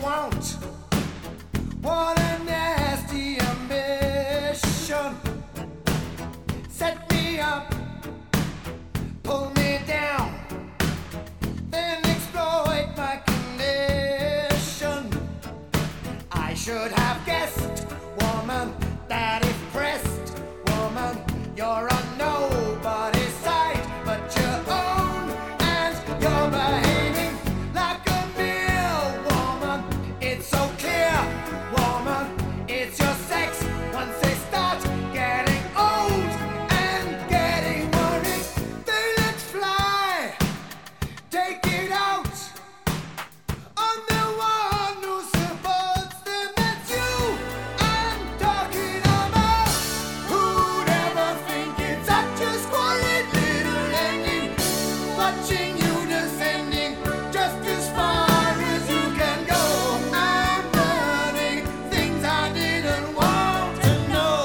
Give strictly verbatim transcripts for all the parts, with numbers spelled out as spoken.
want. What a nasty ambition. Set me up, pull me down, then exploit my condition. I should have guessed, woman, that if pressed, woman, you're on nobody's side but your own, and you're behaving like a mere woman. It's so clear, woman, it's your sex. Once they start getting old and getting worried, they let fly. Take it out on the one who supports them. That's you I'm talking about. Who'd ever think it's such a squalid little ending? Watching you descending just as far as you can go. I'm learning things I didn't want to know.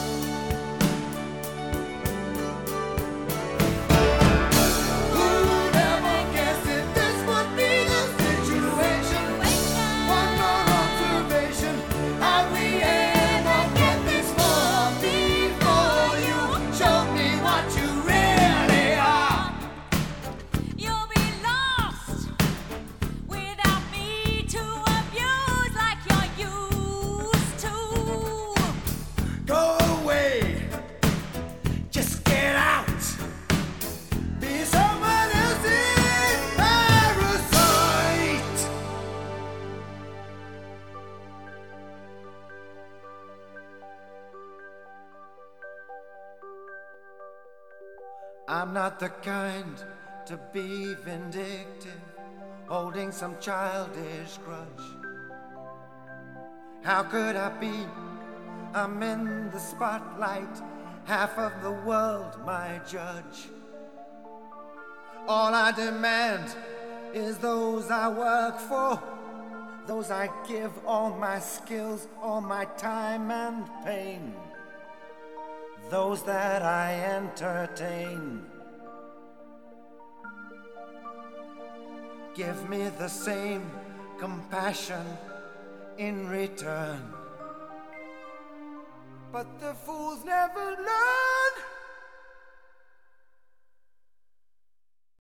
Who'd ever guess that this would be the situation? One more observation. Have we ever get this far before you showed me what you really are? You'll be lost without me to abuse like you're used to. Go away, just get out. Be someone else's parasite. I'm not the kind to be vindictive, holding some childish grudge. How could I be? I'm in the spotlight, half of the world my judge. All I demand is those I work for, those I give all my skills, all my time and pain, those that I entertain. Give me the same compassion in return. But the fools never learn.